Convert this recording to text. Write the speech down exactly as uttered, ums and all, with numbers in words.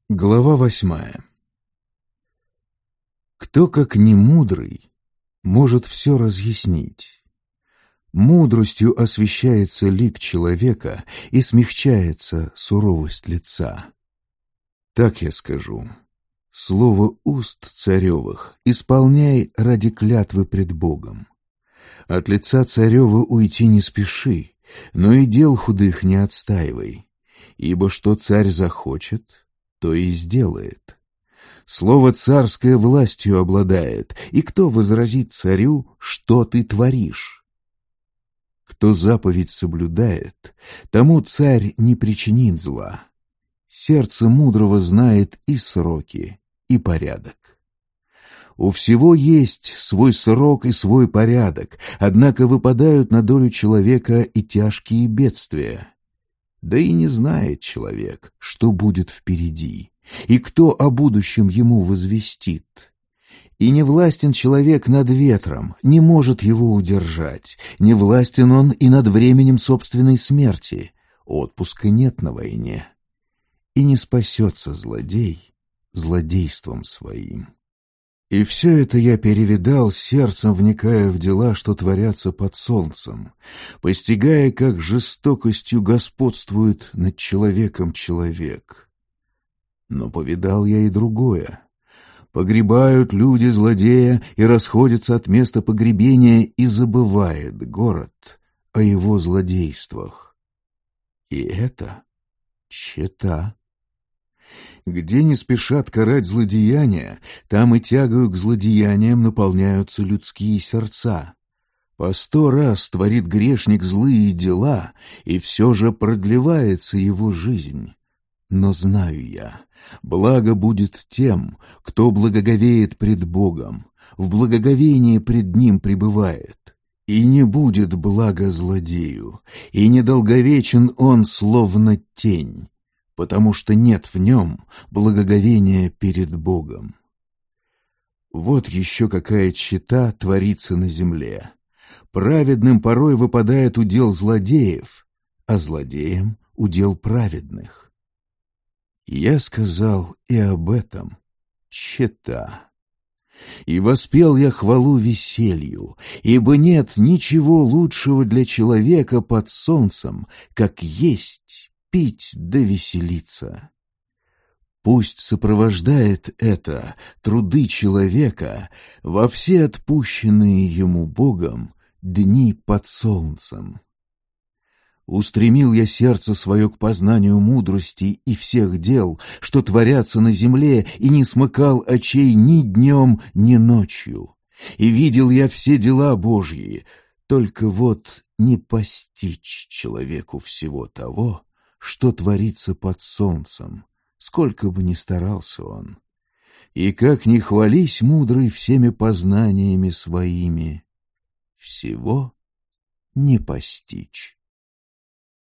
Глава восьмая. Кто, как не мудрый, может все разъяснить? Мудростью освещается лик человека и смягчается суровость лица. Так я скажу. Слово уст царевых исполняй ради клятвы пред Богом. От лица царева уйти не спеши, но и дел худых не отстаивай, ибо что царь захочет, то и сделает. Слово царское властью обладает, и кто возразит царю, что ты творишь? Кто заповедь соблюдает, тому царь не причинит зла. Сердце мудрого знает и сроки, и порядок. У всего есть свой срок и свой порядок, однако выпадают на долю человека и тяжкие бедствия. Да и не знает человек, что будет впереди, и кто о будущем ему возвестит. И не властен человек над ветром, не может его удержать, не властен он и над временем собственной смерти, отпуска нет на войне. И не спасется злодей злодейством своим. И все это я перевидал, сердцем вникая в дела, что творятся под солнцем, постигая, как жестокостью господствует над человеком человек. Но повидал я и другое. Погребают люди злодея и расходятся от места погребения, и забывает город о его злодействах. И это чета. Где не спешат карать злодеяния, там и тягою к злодеяниям наполняются людские сердца. По сто раз творит грешник злые дела, и все же продлевается его жизнь. Но знаю я, благо будет тем, кто благоговеет пред Богом, в благоговении пред Ним пребывает. И не будет блага злодею, и недолговечен он, словно тень, потому что нет в нем благоговения перед Богом. Вот еще какая чета творится на земле. Праведным порой выпадает удел злодеев, а злодеям удел праведных. Я сказал и об этом чета. И воспел я хвалу веселью, ибо нет ничего лучшего для человека под солнцем, как есть, пить да веселиться. Пусть сопровождает это труды человека во все отпущенные ему Богом дни под солнцем. Устремил я сердце свое к познанию мудрости и всех дел, что творятся на земле, и не смыкал очей ни днем, ни ночью. И видел я все дела Божьи, только вот не постичь человеку всего того, что творится под солнцем, сколько бы ни старался он. И как ни хвались мудрый всеми познаниями своими, всего не постичь.